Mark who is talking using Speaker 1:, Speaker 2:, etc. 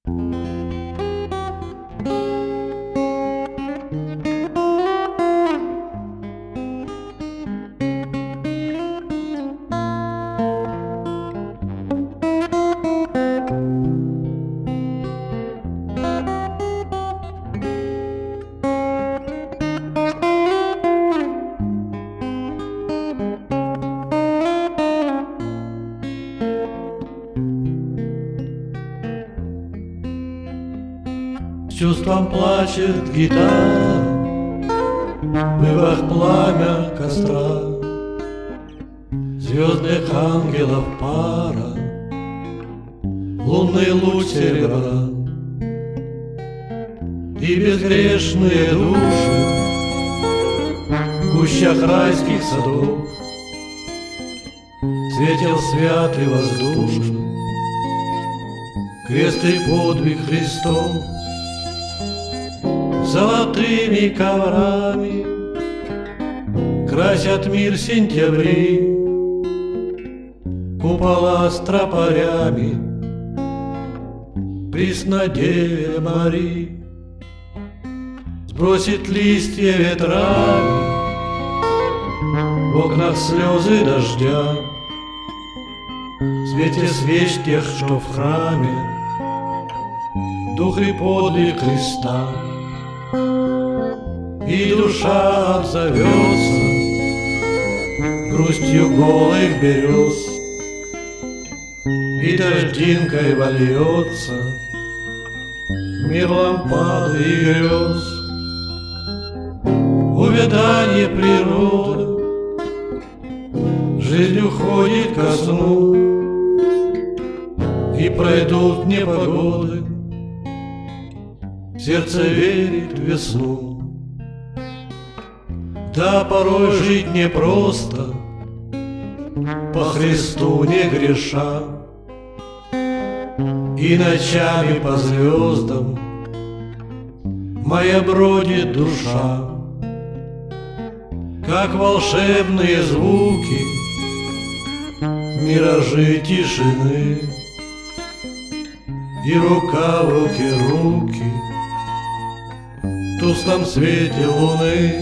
Speaker 1: С чувством плачет гитара, в ивах пламя костра, звездных ангелов пара, лунный луч серебра. И безгрешные души в гущах райских садов светил святый воздушный крест и подвиг Христов. Золотыми коврами красят мир сентябри, купола с тропарями Преснодеве Марии. Сбросит листья ветрами, в окнах слезы дождя, в свете свеч тех, что в храме, дух и подвиг Христа. И душа отзовется грустью голых берез, и дождинкой вольется в мир лампады и грез. Увядание природы, жизнь уходит ко сну, и пройдут непогоды, сердце верит в весну. Да, порой жить непросто, по Христу не греша, и ночами по звездам моя бродит душа. Как волшебные звуки, миражи тишины, и рука в руке руки в тусклом свете луны.